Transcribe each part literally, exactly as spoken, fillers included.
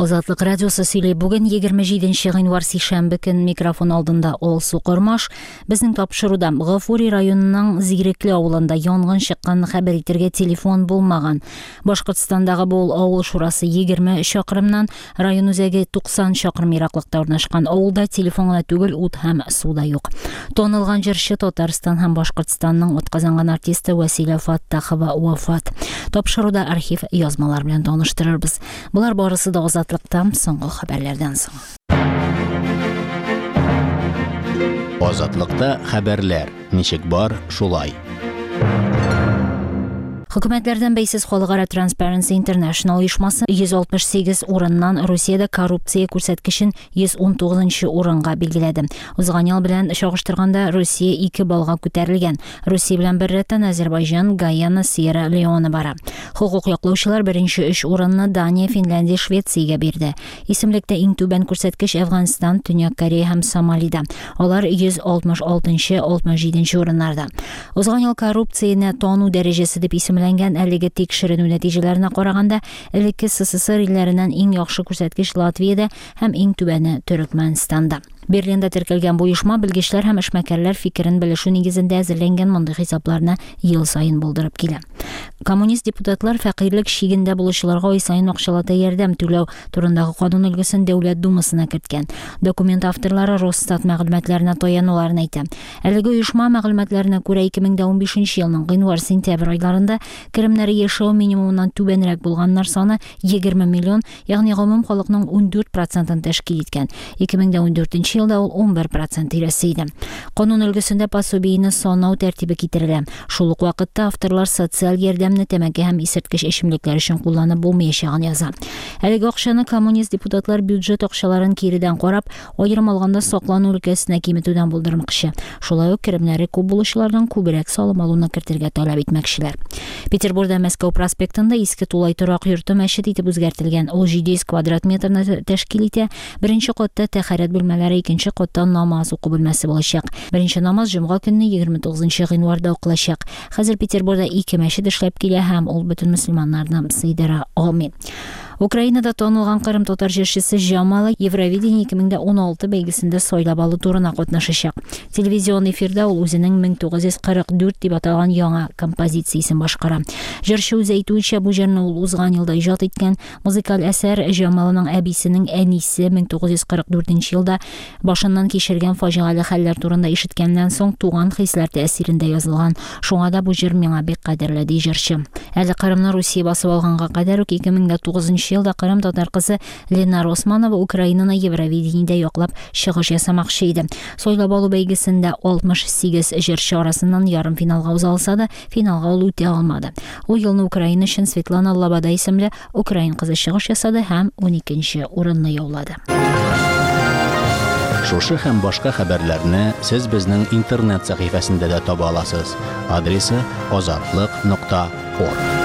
Азатлык радиосы сөйлей. Бүген егерме җиденче гыйнвар сишәмбе көн микрофон алдында Олсу Кормаш. Безнең тапшыруда Гафури районының Зигрекле авылында янгын чыккан хәбәр итәргә телефон булмаган. Башкортстандагы бу авыл шурасы егерме чакрымнан, район үзәге туксан чакрым ераклыкта урнашкан. Авылда телефон гына түгел, ут һәм су да юк. Танылган җырчы Татарстан һәм Башкортстанның атказанган артисты Василия Фаттахова вафат. Тапшыруда архив язмалар белән таныштырырбыз. Булар барысы да Азатлыктан соңгы хәбәрләрдән соң. Азатлыкта хәбәрләр. Ничек бар, шулай. Хөкүмәтләрдән бәйсез халыкара Transparency International оешмасы йөз алтмыш сигез урыннан Русиядә коррупция күрсәткечен йөз ун тугызынчы урынга билгеләде. Узган ел белән чагыштырганда Русия ике балга күтәрелгән. Русия белән бер рәттән Азәрбайҗан, Гаяна, Сьерра Леоне бара. Хукук яклаучылар беренче өч урынны Дания, Финляндия, Швециягә бирде. Исемлектә иң түбән күрсәткеч Әфганстан, Төньяк Корея һәм Сомалида. Алар йөз алтмыш алтынчы - алтмыш җиденче урыннарда. Узган ел коррупцияне тану дәрәҗәсе дип исемләнгән әлеге тикшеренү нәтиҗәләренә караганда, элекке СССР илләреннән иң яхшы күрсәткеч Латвиядә һәм иң түбәне Төрекмәнстанда. Берлинда теркәлгән бу оешма белгечләр һәм эшмәкәрләр фикерен белешү нигезендә әзерләнгән мондый хисапларны ел сайын булдырып килә. Коммунист депутатлар фәкыйрьлек чигендә булучыларга ай сайын акчалата ярдәм түләү турындагы канун өлгесен Дәүләт Думасына керткән. Документ авторлары Росстат мәгълүматларына таянуларын әйтә. Әлеге оешма мәгълүматларына күрә ике мең унбишенче елның гыйнвар-сентябрь айларында керемнәре яшәү минимумыннан түбәнрәк булганнар саны егерме миллион, ягъни гомум халыкның ундүрт процентын тәшкил иткән. ике мең ундүртенче елда ул он бер процент тирәсе иде. Канун өлгесендә пособиене санау тәртибе китерелә. Шул ук вакытта авторлар социаль ярдәмне тәмәке һәм исерткеч эчемлекләр өчен кулланып булмаячагын яза. Әлеге акчаны коммунист депутатлар бюджет акчаларын киридән карап, аерым алганда саклану өлкәсенә киметүдән булдырмакчы. Шулай ук керемнәре күп булучылардан күбрәк салым алуны кертергә таләп итмәкчеләр. Петербургда Мәскәү проспектында иске тулай торак йорты мәчет итеп үзгәртелгән. Ул җиде йөз квадрат метрны тәшкил итә. Беренче катта тәһарәт бүлмәләре, икенче катта намаз уку бүлмәсе булачак. Беренче намаз җомга көнне егерме тугызынчы гыйнварда укылачак. Хәзер Петербургда ике мәчет эшләп килә һәм ул бөтен мөселманнарны сыйдыра алмый. Украинада танылган Кырым татар җырчысы Җамала Евровидение ике мең он алты бәйгесендә сайлап алу турына катнашачак. Телевизион эфирда ул үзенең мең тугыз йөз кырык дүрт дип аталган яңа композициясен башкара. Җырчы үзе әйтүенчә, бу җырны ул узган елда иҗат иткән. Музыкаль әсәр Җамаланың әбисенең әнисе мең тугыз йөз кырык дүртенче елда башыннан кичергән фаҗигале хәлләр турында ишеткәннән соң туган хисләр тәэсирендә язылган. Шуңа да бу җыр миңа бик кадерле ди җырчы. Әле Кырымны Русия басып алганга кадәр үк ике мең тугызынчы елда Кырым татар кызы Ленар Османова Украинаны Евровидениедә яклап чыгыш ясамакчы иде. Сайлап алу бәйгесендә алтмыш сигез җырчы арасыннан ярым финалга уза алса да, финалга ул үтә алмады. Ул елны Украина өчен Светлана Лобода исемле украин кызы чыгыш ясады һәм уникенче урынны яулады. Шушы һәм башка хәбәрләрне сез безнең интернет сәхифәсендә дә таба аласыз. Адресы азатлык нокта орг.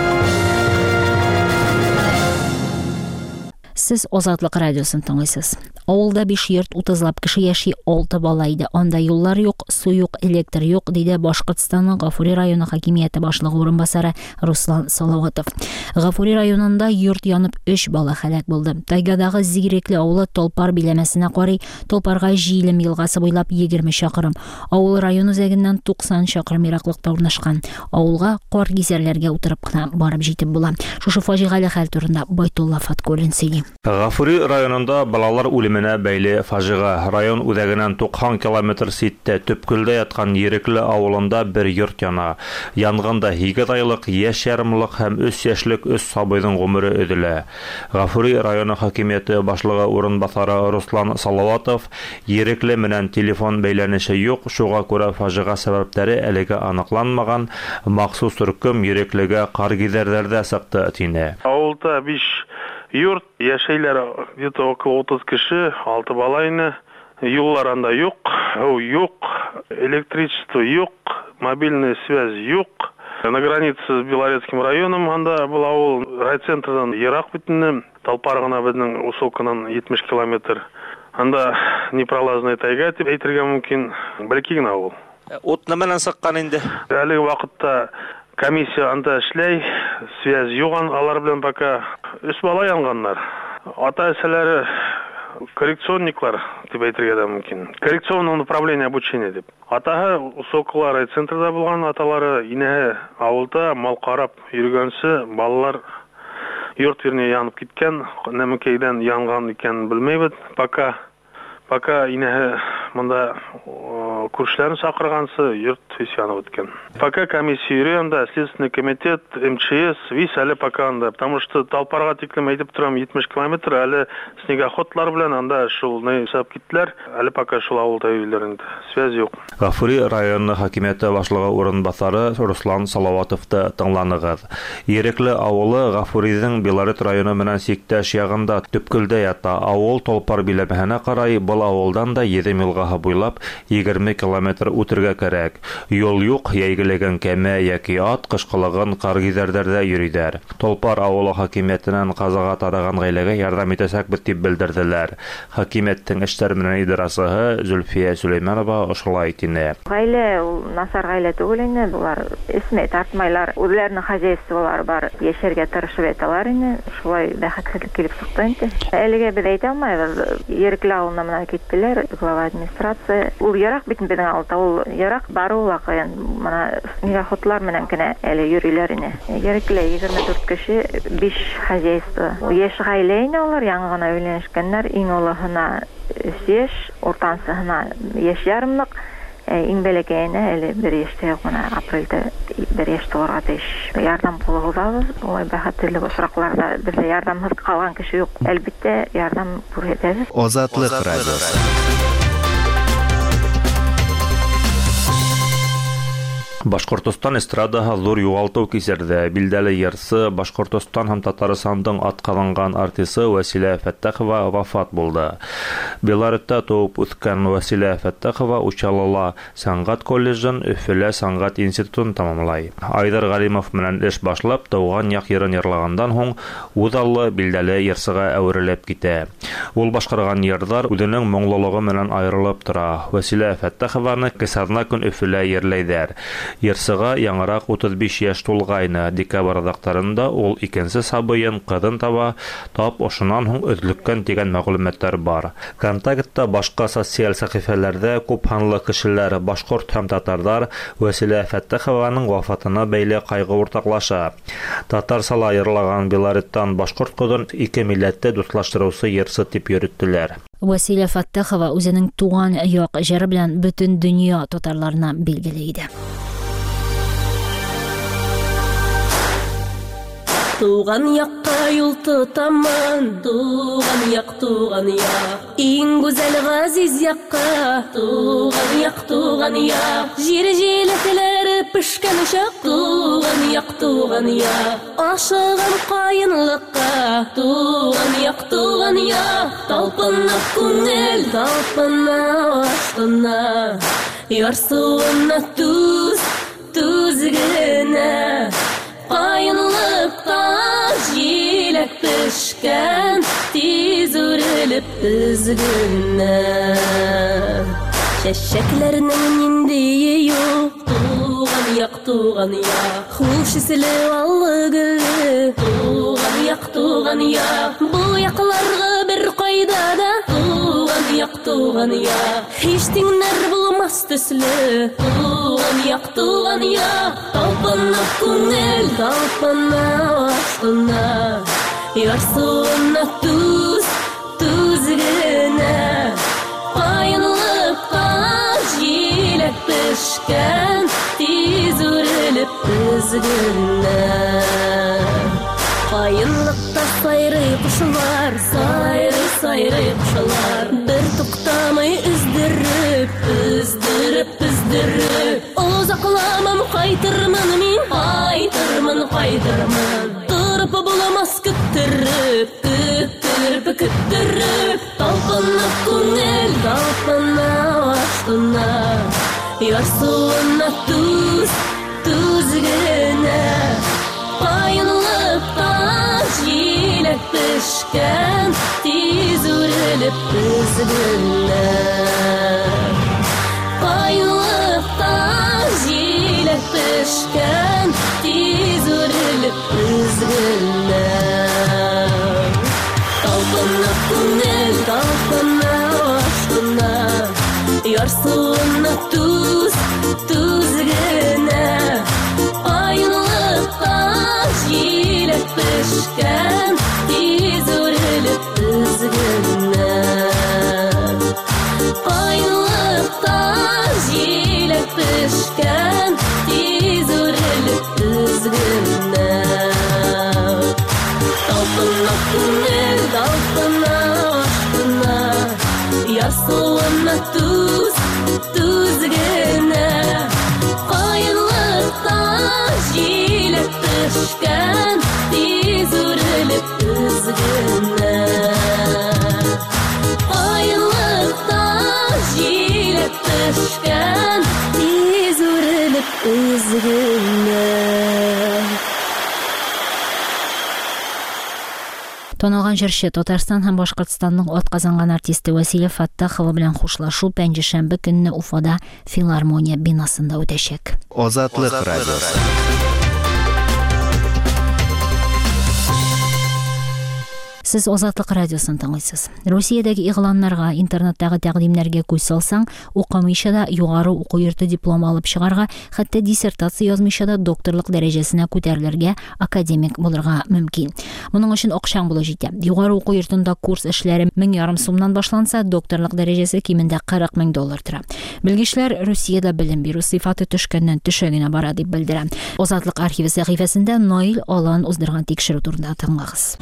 Сез Азатлык радиосын тыңлыйсыз. Авылда биш йорт утызлап кеше яши, алты бала иде. Анда юллар юк, су юк, электр юк, диде Башкортстанның Гафури районы хакимияте башлыгы урынбасары Руслан Салаватов. Гафури районында йорт янып өч бала һәлак булды. Тайгадагы Зигрекле авылы Толпар биләмәсенә карый, Толпарга Җилем елгасы буйлап егерме чакрым. Авыл район үзәгеннән туксан чакрым ераклыкта урнашкан. Авылга кар гизәрләргә утырып кына барып җитеп була. Шушы фаҗигале хәл турында Байтулла Фаткуллин сөйли. Гафури районында балалар үлеменә бәйле фаҗига. Район үзәгеннән туксан километр ситтә төпкөлдә яткан Ерекле авылында бер йорт яна. Янганда егет айлык, яшь ярымлык һәм өч яшьлек өч сабыйның гомере өделә. Гафури районы хакимияте башлыгы урынбасары Руслан Салаватов Ерекле менән телефон бәйләнеше юк, шуңа күрә фаҗига сәбәпләре әлегә аныкланмаган. Махсус төркем Ереклегә кар гизәрләрдә сыкты тине. Авылда биш йорт, яшәйләр где-то около отыз кеше, алты балайны, юллар анда юк, юк, электричество юк, мобильная связь юк. На границе с Белорецким районом анда был авыл, райцентрдан ерак битне, Толпаргына безнең усолканан җитмеш километр. Анда непролазная тайга дип әйтергә мөмкин, бер-ике генә авыл. Ут неменән сыккан инде? Әлеге вакытта комиссия анда эшләй, связь юган, алар белән пока өч бала янганнар. ата-әсәләре коррекционниклар дип әйтергә дә мөмкин. Коррекционное направление обучения дип. Атаһы Сокол райцентрда булган, аталары инәһе авылда мал карап йөргәнсе, балалар йорт yerine янып киткән, нәмәкәйдән янган икән белмәйбез. Пока пока инәһе монда күршеләрен сакыргансы йорт янып үткән. Пока комиссия йөргәндә Следственный комитет, эм че эс, вис әле пока анда, потому что Талпарга тиклем әйтеп торам җитмеш километр, әле снегоходлар белән анда шул не сап киттеләр. Әле пока шул авылда өйләрендә связь юк. Гафури районы хакимияте башлыгы урынбасары Руслан Салаватовты тыңланыгыз. Ерекле авылы Гафуридың Белорет районы менән сиктәш ягында Төпкөлдә ята. Авыл Толпар биләмәһенә карай, был авылдан да Едем елгаһы буйлап егерме километр үтәргә кирәк. Юл юк, яйгелегән кәмә яки ат кышкылыгын кар гизәрдәрдә йөридәр. Толпар авылы хакимиятеннән казага тараган гаиләгә ярдәм итәсәкбез дип белдерделәр. Хакимияттың эшләр менән идарәсеһе Зөлфия Сөләйманова ошолай әйтә. Гаилә ул насар гаилә түгел инде, булар исме тартмайлар, үзләренең хозяйстволары бар, яшәргә тырышып әйтәләр инде. Шулай бәхетсезлек килеп чыкты инде. Әлегә без әйтә алмыйбыз. Ерекле авылына менә киттеләр, глава администрация. Ул ярак бит безнең авылда, ул ярак бару вакыйн, менә снегоходлар менән генә әле йөриләр ине. Ерекле егерме дүрт кеше, биш хозяйство. Яшь гаилә ине алар, яңа гына өйләнешкәннәр, иң олыгына өч яшь, уртансыгына яшь ярымлык, иң бәләкәйенә әле бер яшькә гына апрельдә бер яшь тулырга тиеш. Ярдәм кулыбызабыз, ой бәхетле очракларда бездә ярдәмсез калган кеше юк. Әлбәттә ярдәм күрсәтәбез. Азатлык радиосы. Башкортстан эстрадаһы зур югалту кисерде. Билдәле йырсы Башкортстан һәм Татарстандың атказанган артисты Василә Фәттахова вафат булды. Белоретта туып үскән Василә Фәттахова Учалала сәнгать колледжын, Өфелә сәнгать институтын тәмамлай. Айдар Галимов менән эш башлап, тауган як йырын йырлагандан һуң Удаллы билдәле йырсыга әверелеп китә. Ул башкарган йырдар үзенең моңлылыгы менән аерылып тора. Василә Фәттахованы кесарна көн Өфелә йырлайдыр. Йырсыга яңарак утыз биш яшь тулгайны. Декабрь дактарында ул икенче сабыйын кызын таба, тап ошонан һуң өзлүккән дигән мәгълүматлар бар. Контактта башка социаль сәхифәләрдә күп ханлы кешеләр, башкорт һәм татарлар Василә Фәттахованың вафатына бәйле кайгы уртаклаша. Татар сала йырлаган Белореттан башкорт кызын ике милләтте дуслаштыручы йырсы дип йөреттеләр. Василә Фәттахова үзенең туган як җыры белән бөтен дөнья татарларына билгеле иде. Туган якка юл тотамын, туган як, туган як, иң гүзәл газиз якка, туган як, туган як, җир җиләкләре пешкән чак, туган як, туган як, ашыгам каенлыкка, туган як, туган як, талпынып күңел, талпына ашкына, ярсуына түз, түз генә. Каенлыкта җиләк пешкән, тиз үрелеп үзгенә. Чәчәкләрнең ниндие юк, туган як, туган як, хуш исле аллы гөле, туган як, туган як, бу якларга бер кайда да, туган як, туган як, һич тиңнәр булмас төсле, туган як, туган як, талпынып күңел, талпына ашкына, ярсуына түз, түз генә. Каенлыкка җиләк пешкән, тиз үрелеп үзгенә. Каенлыкта сайрый кушлар, сайрый, сайрый кушлар, бер туктамый өздереп, өздереп, өздереп. Озакламам кайтырмын мин, кайтырмын, кайтырмын. Торып буламас көттереп, көттереп, көттереп. Талпынып күңел, талпына ашкына, ярсуына түз, түз генә. Каенлыкта җиләк пешкән, тиз үрелеп үзгенә. Каенлыкта җиләк пешкән, тиз үрелеп үзгенә. Туымны туз, туз гына. Кайынлыктан җилеп төшкән, тиз үрелеп үз гына. Кайынлыктан җилеп төшкән, тиз үрелеп үз гына. Танылган җырчы Татарстан һәм Башкортстанның атказанган артисты Василия Фаттахова белән хушлашу пәнҗешәмбе көнне Уфада филармония бинасында үтәчәк. Азатлык радиосы. Сез Азатлык радиосын тыңлыйсыз. Россиядәге игъланнарга, интернеттагы тәкъдимнәргә күз салсаң, укымыйча да югары уку йорты диплом алып чыгарга, хәтта диссертация язмыйча да докторлык дәрәҗәсенә күтәрелергә, академик булырга мөмкин. Моның өчен акчаң булы җитә. Югары уку йортында курс эшләре мең ярым сумнан башланса, докторлык дәрәҗәсе кимендә кырык мең доллар тора. Белгечләр Россиядә белем бирү сыйфаты төшкәннән төшә генә бара дип белдерә. Азатлык архивы сәхифәсендә Наил Алан уздырган тикшерү турында тыңлагыз.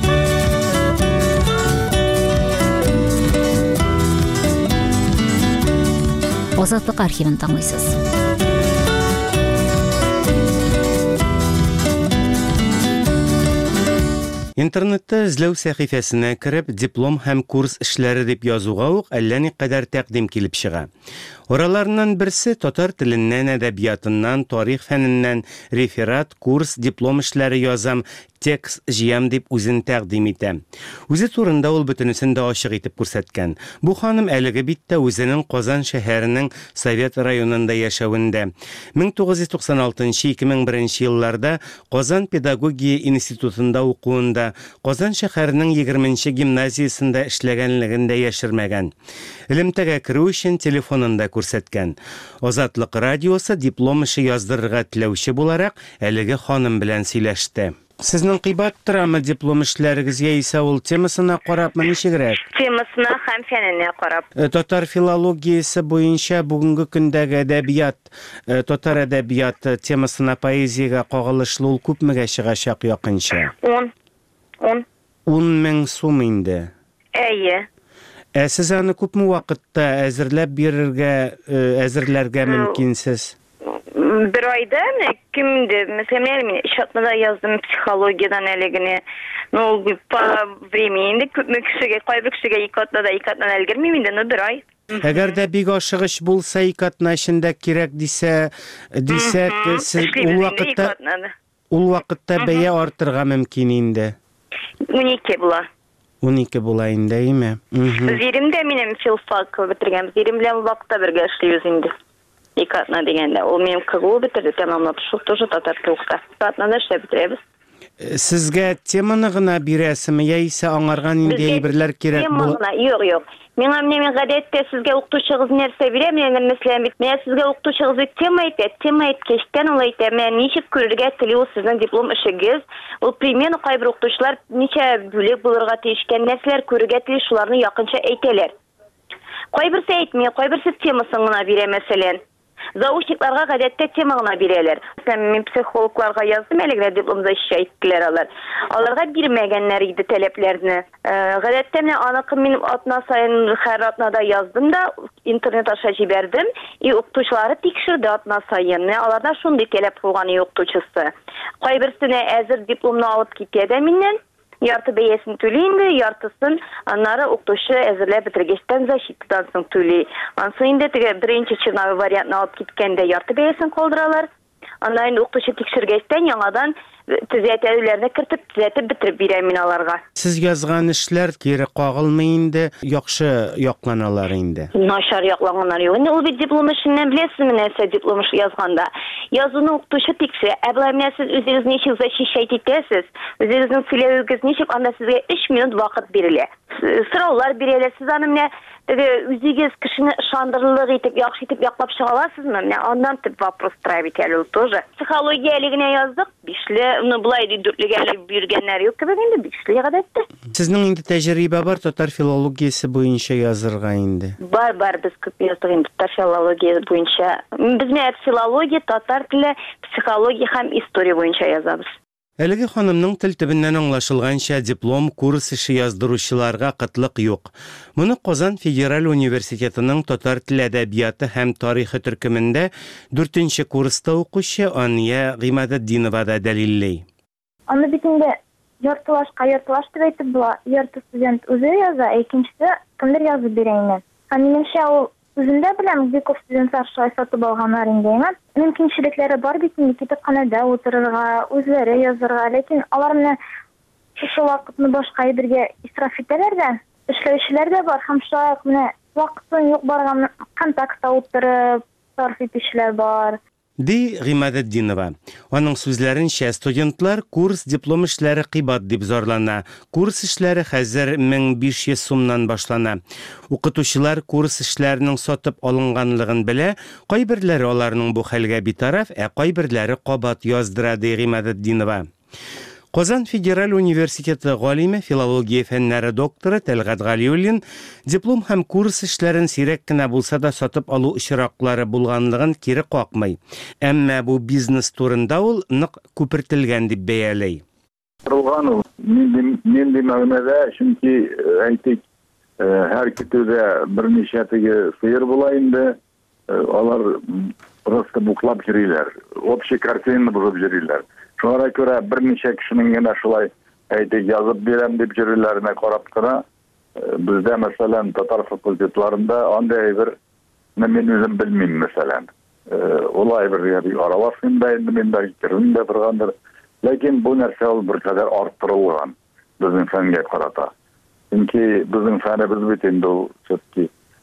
Азатлык архивын тыңлыйсыз. Интернетта эзләү сәхифәсенә кереп, диплом һәм курс эшләре дип язуга ук әллә никадәр тәкъдим килеп чыга. Ораларыннан берсе татар теленнән, әдәбиятыннан, тарих фәненнән реферат, курс, диплом эшләре язам, текст җыям дип үзен тәкъдим итә. Үзе турында ул бөтенесен дә ачык итеп күрсәткән. Бу ханым әлеге биттә үзенең Казан шәһәренең Совет районында яшәвендә. мең тугыз йөз туксан алтынчы - ике мең беренче елларда Казан педагогия институтында укуында, Казан шәһәренең егерменче гимназиясендә эшләгәнлеген дә яшермәгән. Элемтәгә керү өчен телефонында күрсәткән. Азатлык радиосы диплом эше яздырырга теләүче буларак әлеге ханым белән сөйләште. Сезнең кыйбат торамы диплом эшләрегез яисә ул темасына карапмы ничегрәк? Темасына һәм фәненә карап. Татар филологиясе буенча бүгенге көндәге әдәбият, татар әдәбияты темасына поэзиягә кагылышлы ул күпмегә чыгачак якынча? он. он. ун мең сум инде. Әйе. Ә сез аны күпме вакытта әзерләп бирергә, әзерләргә мөмкинсез? Bir ayda mı? Kimdi? Mesela ben şartlarda yazdım psixologiyadan әлегене. Ну, по времени күпме кешегә, кайбер кешегә ике атнада, ике атнада өлгермим инде, ну бер ай. Әгәр дә бик ашыгыч булса, ике атна эчендә кирәк дисә, дисәк, сез ул вакытта ул вакытта бәя артырга мөмкин инде. унике була. унике була инде, әйме? Зиримдә минем филфак бетергән. Зирим белән вакытта бергә эшлибез инде. ике атна дигәндә. Ул минем КГУ бетерде, тәмамлап шул тоже татар телендә. Атнада эшләп бетерәбез. Сезгә теманы гына бирәсезме, яисә аңарга нинди әйберләр кирәк була? Юк, юк. Миңа менә гадәттә сезгә укытучыгыз нәрсә бирә, менә мәсәлән бит, менә сезгә укытучыгыз тема әйтә, тема әйткәчтән ул әйтә, менә ничек күрергә тели ул сезнең диплом эшегез, ул примерно кайбер укытучылар ничә бүлек булырга тиешкән нәрсәләр күрергә тели, шуларны якынча әйтәләр. Кайберсе әйтмәй, кайберсе темасын гына бирә мәсәлән. Заучникларга гадәттә тема гына бирәләр. Мен психологларга яздым, әлегә дипломда әйттеләр алар. Аларга бирмәгәннәр иде таләпләрне. Гадәттә менә аныкы мин атна сайын һәр атнада яздым да интернет аша җибәрдем. И укытучылары тикшерде атна сайын. Аларда шундый таләп куйган укытучысы. Кайберсенә әзер дипломны алып китә дә миннән. Ярты бәясен түли инде, яртысын аннары укытучы әзерләп бетергәчтән защитадан соң түли. Ансы инде теге беренче черновой вариантны алып киткәндә ярты бәясен калдыралар. Аннан инде укытучы тикшергәчтән яңадан төзәтүләрне кертеп, төзәтеп битереп бирә мин аларга. Сез язган эшләр кире кагылмый инде, яхшы якланалар инде. Начар якланганнар юк. Инде ул бит диплом эшеннән беләсезме нәрсә диплом эш язганда? Язуны укытучы тикшерә. Ә булай менә сез үзегез ничек защищать итәсез? Үзегезнең сөйләвегез ничек? Анда сезгә өч минут вакыт бирелә. Сораулар бирәләр. Сез аны менә үзегез кешене ышандырырлык итеп, яхшы итеп яклап чыга аласызмы? Менә андан тип вопрос ставить әле ул тоже. Психология әлегенә яздык. Бишле, ну булай ди дүртлегә биргәннәр юк кебек инде, бишле гадәттә. Сезнең инде тәҗрибә бар татар филологиясе буенча язырга инде. Бар, бар, без күп яздык инде татар филология буенча. Без менә филология, татар теле, психология һәм история буенча язабыз. Әлеге ханымның тел төбеннән аңлашылганча диплом курс эше яздыручыларга кытлык юк. Моны Казан Федераль университетының татар тел әдәбияты һәм тарихы төркемендә дүртенче курста укучы Ания Гыймадетдинова да дәлилләй. Аны битендә яртылашка яртылаш дип әйтеп була. Ярты студент үзе яза, икенчесе кемдер язып бирә инде. Минемчә ул үзендә беләм, бик күп студентлар шулай сатып алганнар инде. Мөмкинчелекләре бар бит инде, китапханәдә утырырга, үзләре язарга, ләкин алар менә шушы вакытны башка әйбергә исраф итәләр дә, эшләүчеләр дә бар, һәм шулай ук менә вакытын юк барган контактта утырып сарф итүчеләр бар. Ди Гыймадетдинова. Аның сүзләренчә, студентлар курс диплом эшләре кыйбат дип зарлана. Курс эшләре хәзер мең биш йөз сумнан башлана. Укытучылар курс эшләренең сатып алынганлыгын белә, кайберләре аларның бу хәлгә битараф, ә кайберләре кабат яздыра, ди Гыймадетдинова. Казан Федераль университеты галиме, филология фәннәре докторы Тәлгат Галиуллин диплом һәм курс эшләрен сирәк кенә булса да сатып алу очраклары булганлыгын кире какмый. Әмма бу бизнес турында ул нык күпертелгән дип бәяләй. Булган ул нинди мәгънәдә, чөнки әйтик, һәр китүдә берничә теге сыер була инде, алар просто буклап йөриләр, общий картина булып йөриләр. Шуңа күрә берничә кешенең генә шулай әйтеп язып бирәм дип йөрүләренә карап тора. Бездә мәсәлән татар факультетларында андай бер мен үзем белмим мәсәлән. Улай бер аралашында инде мен дә китердем дә торгандыр. Ләкин бу нәрсә ул беркадәр арттырылган безнең фәнгә карата. Чөнки безнең фәнебез бит инде ул чөнки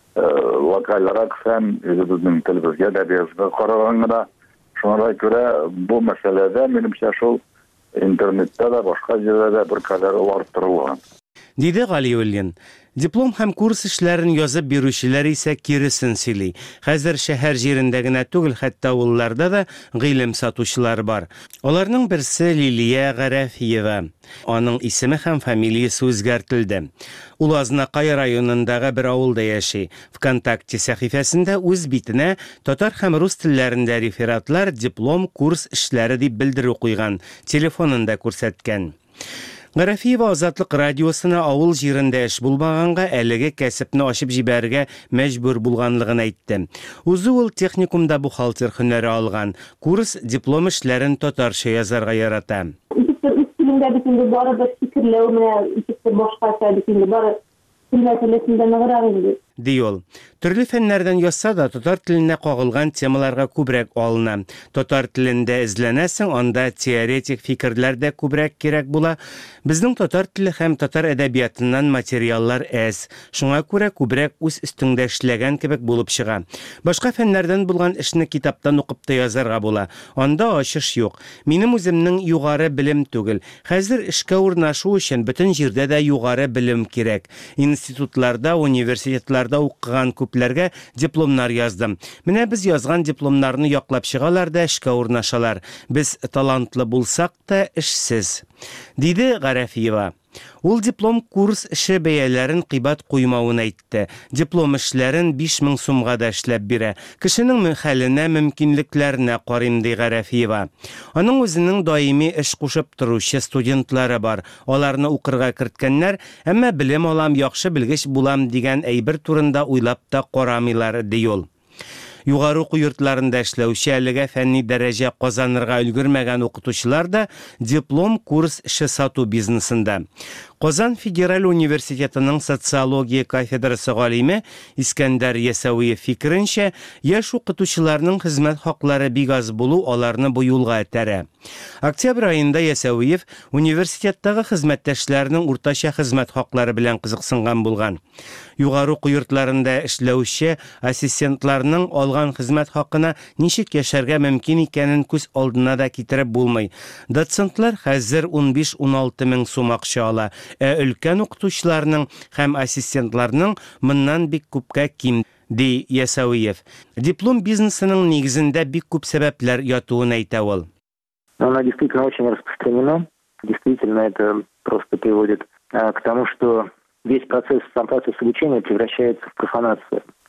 локальрак фән, безнең телебезгә дә безгә караган гына. Шуңа күрә бу мәсьәләдә минемчә шул интернетта да башка җирләрдә беркадәр арттырылган. Диде Галиуллин. Диплом һәм курс эшләрен язып бирүчеләр исә киресен сөйли. Хәзер шәһәр җирендә генә түгел, хәтта авылларда да гыйлем сатучылар бар. Аларның берсе Лилия Гарәфиева. Аның исеме һәм фамилиясе үзгәртелде. Ул Азнакай районындагы бер авылда яши. ВКонтакте сәхифәсендә үз битенә татар һәм рус телләрендә рефератлар диплом курс эшләре дип белдерү куйган. Телефонында күрсәткән. Гарәфиева Азатлык радиосына авыл җирендә эш булмаганга әлеге кәсепне ачып җибәрергә мәҗбүр булганлыгын әйтте. Үзе ул техникумда бухгалтер һөнәре алган. Курс диплом эшләрен татарча язарга ярата. Үстилендә битендә бары бер фикерләү менә икесе башкача битендә бары мәсьәләсендә ныграк инде. Диол. Төрле фәннәрдән язса да татар теленә кагылган темаларга күбрәк алына. Татар телендә эзләнәсең, анда теоретик фикерләр дә күбрәк кирәк була. Безнең татар теле һәм татар әдәбиятыннан материаллар әз. Шуңа күрә күбрәк үз өстеңдә эшләгән кебек булып чыга. Башка фәннәрдән булган эшне китаптан укып та язарга була. Анда ачыш юк. Минем үземнең югары белем түгел. Хәзер эшкә урнашу өчен бөтен җирдә дә югары белем кирәк. Институтларда, университетларда укыган күпләргә дипломнар яздым. Менә без язган дипломнарны яклап чыгалар да эшкә урнашалар. Без талантлы булсак та эшсез. Диде Гарәфиева. Ул диплом курс эше бәяләрен кыйбат куймавын әйтте. Диплом эшләрен биш мең сумга да эшләп бирә. Кешенең хәленә, мөмкинлекләренә карыйм, ди Гарәфиева. Аның үзенең даими эш кушып торучы студентлары бар. Аларны укырга керткәннәр, әмма белем алам, яхшы белгеч булам дигән әйбер турында уйлап та карамыйлар, ди ул. Югары уку йортларында эшләүче, әлегә фәнни дәрәҗә казанырга өлгермәгән укытучылар да диплом курс эше сату бизнесында. Казан Федераль университетының социология кафедрасы галиме Искәндәр Ясауиев фикеренчә, яшь укытучыларның хезмәт хаклары бик аз булу аларны бу юлга этәрә. Октябрь айында Ясауиев университеттагы хезмәттәшләрнең уртача хезмәт хаклары белән кызыксынган булган. Югары уку йортларында эшләүче ассистентларның алган хезмәт хакына ничек яшәргә мөмкин икәнен күз алдына да китереп булмый. Доцентлар хәзер ун биш-ун алты мең сум акча ала. Ә өлкән укытучыларның һәм ассистентларның моннан бик күпкә ким, ди Ясауиев. Диплом бизнесының нигезендә бик күп сәбәпләр ятуын әйтә ул. Она действительно очень распространена. Действительно, это просто приводит а, к тому, что весь процесс, сам процесс обучения превращается в профанацию.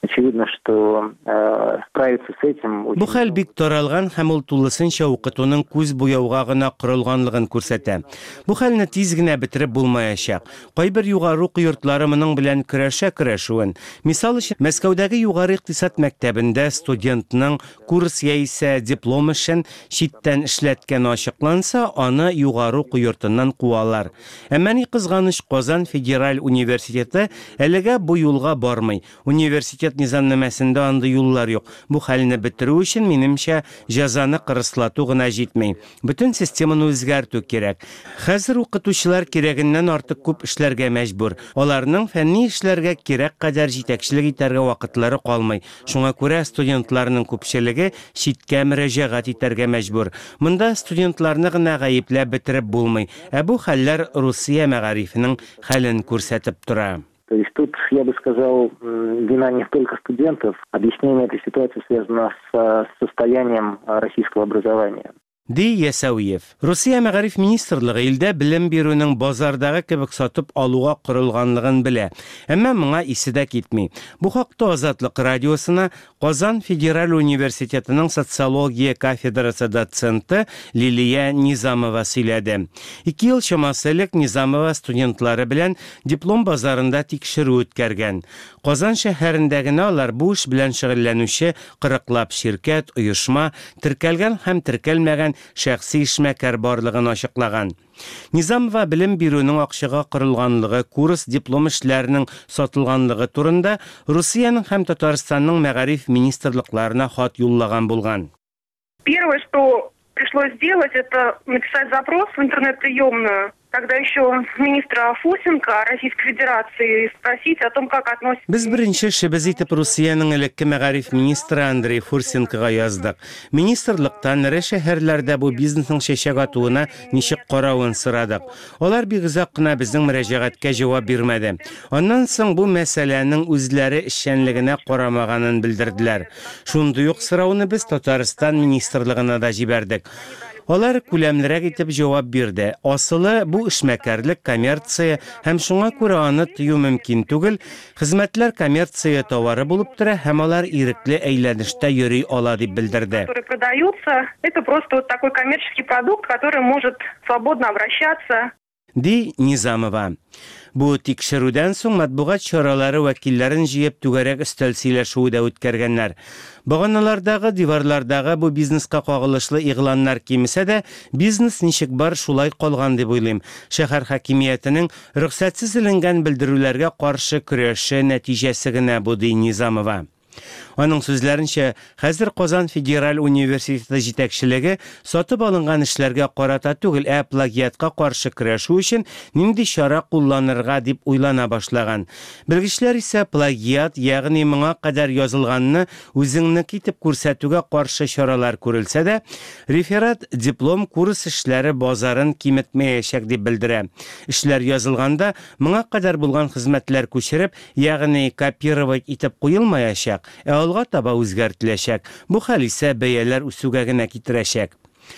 очевидно, что э, справиться с этим... Бу хәл бик таралган һәм ул тулысынча укытуның күз буяуга гына корылганлыгын күрсәтә. Бу хәлне тиз генә бетереп булмаячак. Кайбер югары уку йортлары моның белән көрәшә көрәшүен. Мисал өчен, Мәскәүдәге югары икътисад мәктәбендә студентның курс яисә диплом өчен читтән эшләткән ачыкланса, аны югары уку йортыннан куалар. Әмма ни кызганыч, Казан федераль университеты әлегә бу юлга бармый. Университет низамнамәсендә андый юллар юк. Бу хәлне бетерү өчен, минемчә, җәзаны кырыслату гына җитмәй. Бөтен системаны үзгәртү кирәк. Хәзер укытучылар кирәгеннән артык күп эшләргә мәҗбүр. Аларның фәнни эшләргә кирәк кадәр җитәкчелек итәргә вакытлары калмый. Шуңа күрә студентларның күпчелеге читкә мөрәҗәгать итәргә мәҗбүр. Монда студентларны гына гаепләп бетереп булмый. Ә бу хәлләр Русия мәгарифенең хәлен күрсәтеп тора. То есть тут, я бы сказал, вина не столько студентов. Объяснение этой ситуации связано с состоянием российского образования. Ди Ясауиев. Русия мәгариф министрлыгы илдә белем бирүнең базардагы кебек сатып алуга корылганлыгын белә. Әмма моңа исе дә китми. Бу хакта Азатлык радиосына Казан федераль университетының социология кафедрасы доценты Лилия Низамова сөйләде. Ике ел чамасы элек Низамова студентлары белән диплом базарында тикшерү үткәргән. Казан шәһәрендәге алар бу эш белән шөгыльләнүче кырыклап ширкәт, оешма, теркәлгән һәм теркәлмәгән шәхси эшмәкәр барлыгын ачыклаган. Низамова белем бирүнең акчага корылганлыгы, курс диплом эшләренең сатылганлыгы турында Русияның һәм Татарстанның мәгариф министрлыкларына хат юллаган булган. Первое, что пришлось сделать, это написать запрос в интернет-приемную, тогда еще министра Фурсенко Российской Федерации, спросить о том, как относится... Без беренче эшебез итеп Русияның элекке мәгариф министры Андрей Фурсенкога яздык. Министрлыктан эре шәһәрләрдә бу бизнесның чәчәк атуына ничек каравын сорадык. Алар бик озак кына безнең мөрәҗәгатькә җавап бирмәде. Аннан соң бу мәсьәләнең үзләре эшчәнлегенә карамаганын белдерделәр. Шундый ук сорауны без Татарстан министрлыгына да җибәрдек. Алар күләмлерәк итеп җавап бирде. Асылы бу эшмәкәрлек, коммерция һәм шуңа күрә аны тыю мөмкин түгел. Хезмәтләр коммерция товары булып тора һәм алар ирекле әйләнештә йөри ала дип белдерде. Которые продаются, это просто вот такой коммерческий продукт, который может свободно обращаться. Ди Низамова. Бу тикшерүдән соң матбугат чаралары вәкилләрен җыеп түгәрәк өстәл сөйләшүе дә үткәргәннәр. Баганалардагы, диварлардагы бу бизнеска кагылышлы игъланнар кимсә дә, бизнес ничек бар шулай калган дип уйлыйм. Шәһәр хакимиятенең рөхсәтсез эленгән белдерүләргә каршы көрәше нәтиҗәсе генә бу, ди Низамова. Аның сүзләренчә, хәзер Казан федераль университеты җитәкчелеге сатып алынган эшләргә карата түгел, ә плагиатка каршы көрәшү өчен нинди чара кулланырга дип уйлана башлаган. Белгечләр исә плагиат, ягъни моңа кадәр язылганны үзеңне китеп күрсәтүгә каршы чаралар күрелсә дә, реферат, диплом, курс эшләре базарын киметмәячәк дип белдерә. Эшләр язылганда моңа кадәр булган хезмәтләр күчереп, ягъни копировать итеп куелмаячак, ә алга таба үзгәртеләчәк. Бу хәл исә бәяләр үсүгә генә китерәчәк.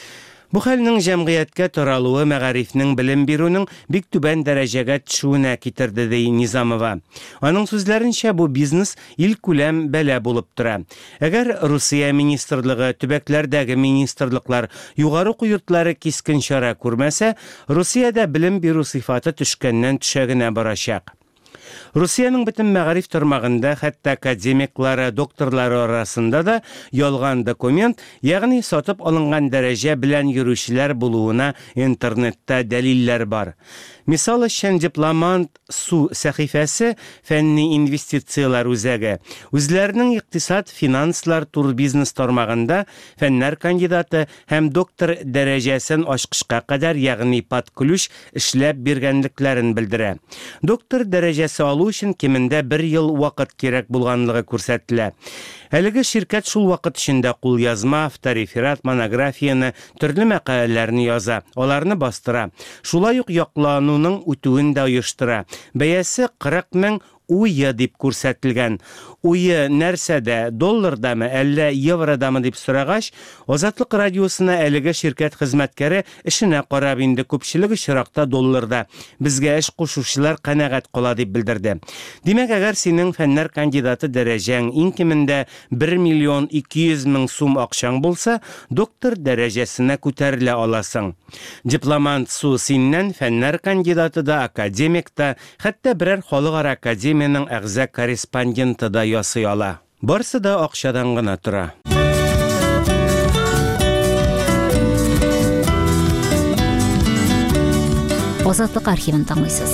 Бу хәлнең җәмгыятькә таралуы мәгарифнең белем бирүнең бик түбән дәрәҗәгә төшүенә китерде, ди Низамова. Аның сүзләренчә, бу бизнес ил күләм бәла булып тора. Әгәр Русия министрлыгы, төбәкләрдәге министрлыклар, югары уку йортлары кискен чара күрмәсә, Русиядә белем бирү сыйфаты төшкәннән төшәгенә барачак. Русияның бөтен мәгариф тармагында, хәтта академиклары, докторлары арасында да ялган документ, ягъни сатып алынган дәрәҗә белән йөрүчеләр булуына интернетта дәлилләр бар. Мисал өчен дипломант Су сәхифәсе фәнни инвестициялар үзәге. Үзләренең икътисад, финанслар, турбизнес тармагында фәннәр кандидаты һәм доктор дәрәҗәсен ачкычка кадәр, ягъни подключ эшләп биргәнлекләрен белдерә. Доктор дәрәҗәсе алу өчен кимендә бер ел вакыт кирәк булганлыгы күрсәтелә. Әлеге ширкәт шул вакыт эчендә кулъязма, автореферат, монографияны, төрле мәкаләләрне яза, аларны бастыра. Шулай ук яклануның үтүен дә оештыра. Бәясе кырык мең уй дип күрсәтелгән. уйы нәрсәдә, доллардамы, әллә евродамы дип сорагач, Азатлык радиосына әлеге ширкәт хезмәткәре эшенә карап инде күпчелек очракта долларда. Безгә эш кушучылар канәгать кала дип белдерде. Димәк, әгәр синең фәннәр кандидаты дәрәҗәң иң кимендә бер миллион ике йөз мең сум акчаң булса, доктор дәрәҗәсенә күтәрелә аласың. Дипломант су синнән фәннәр кандидаты да, академик та, хәтта берәр халыкара академияның әгъза корреспонденты да ясый ала. Барысы да акчадан гына тора. Азатлык архивын тыңлыйсыз.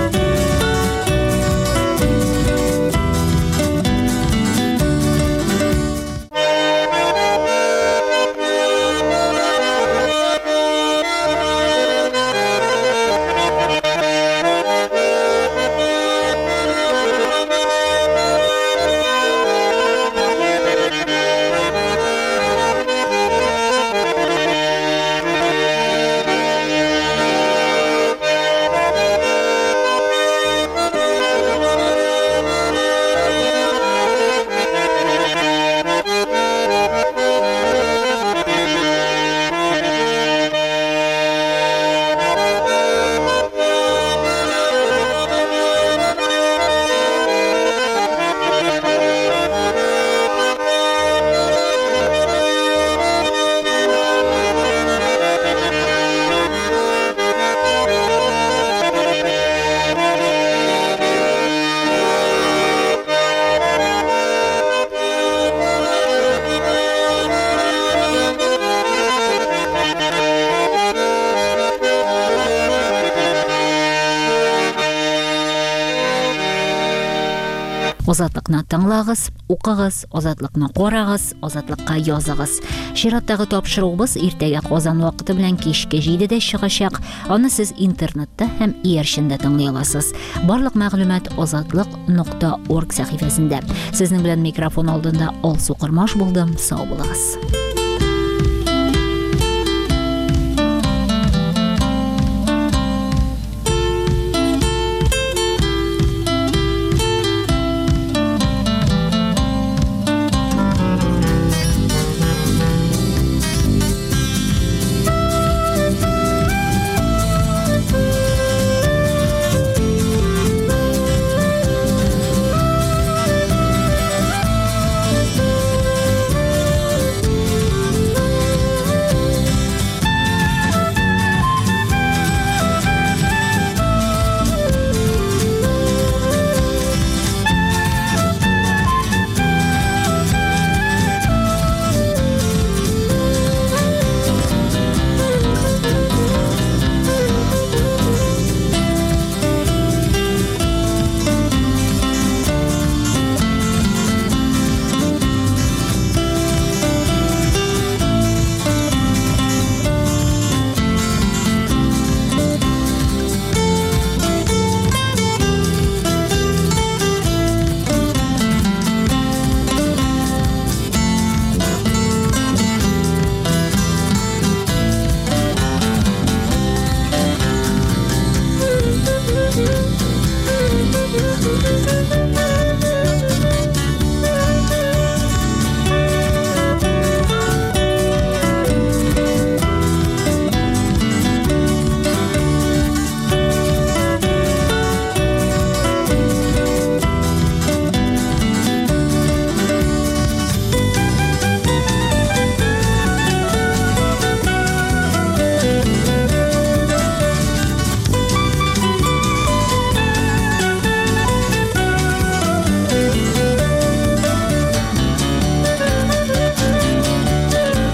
Азатлыкны тыңлагыз, укыгыз, азатлыкны карагыз, азатлыкка языгыз. Шираттагы тапшыруыбыз иртәгә Казан вакыты белән кичке җидедә чыгачак. Аны сез интернетта һәм иярчендә тыңлый аласыз. Барлык мәгълүмат азатлык нокта орг сәхифәсендә. Сезнең белән микрофон алдында Алсу Кырмаш булдым. Сау булыгыз.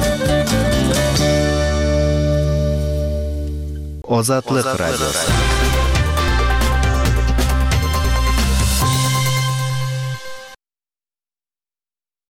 Азатлык радиосы.